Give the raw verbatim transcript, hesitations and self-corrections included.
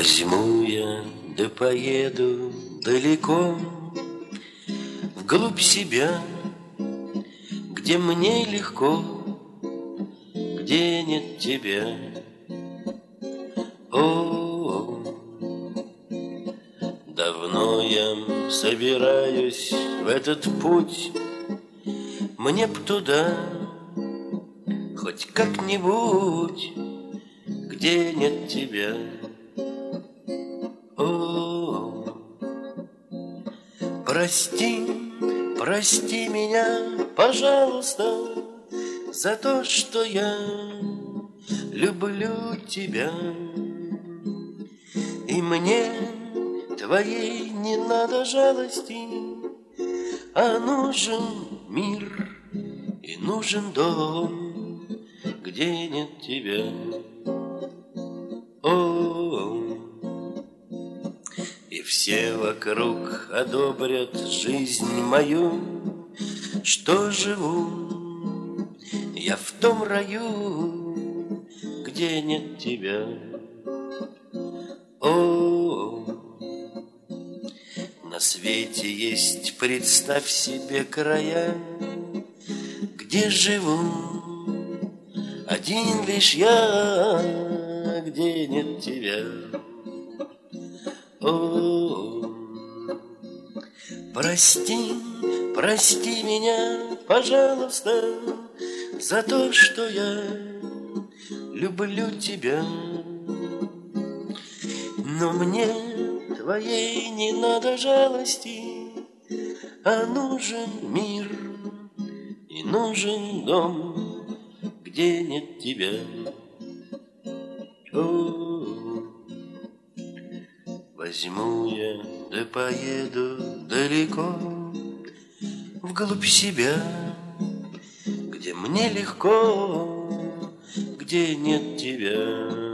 Возьму я, да поеду далеко, вглубь себя, где мне легко, где нет тебя. О, давно я собираюсь в этот путь, мне б туда, хоть как-нибудь, где нет тебя. О, прости, прости меня, пожалуйста, за то, что я люблю тебя. И мне твоей не надо жалости, а нужен мир и нужен дом, где нет тебя. О, и все вокруг одобрят жизнь мою, что живу я в том раю, где нет тебя. О, на свете есть, представь себе, края, где живу один лишь я, где нет тебя. О, прости, прости меня, пожалуйста, за то, что я люблю тебя. Но мне твоей не надо жалости, а нужен мир и нужен дом, где нет тебя. О, возьму я, да поеду далеко, вглубь себя, где мне легко, где нет тебя.